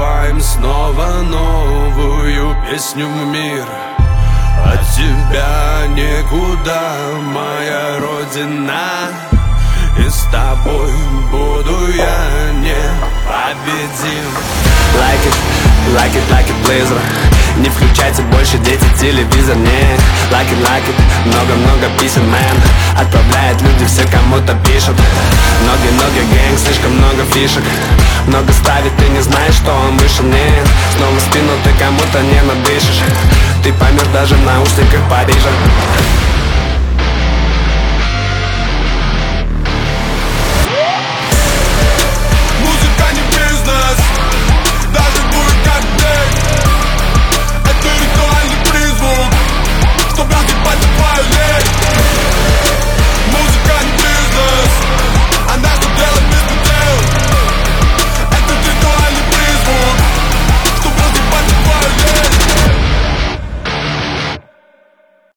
Открываем снова новую песню в мир. От тебя никуда, моя родина, и с тобой буду я непобедим. Like it, Blazer. Не включайте больше, дети, телевизор, не like it, много-много писем, man. Отправляет люди все, кому-то пишут. Много гэнг, слишком много фишек. Много ставит, ты не знаешь, что он вышел, нет. Снова в спину ты кому-то не надышишь. Ты поймешь даже в наушниках Парижа.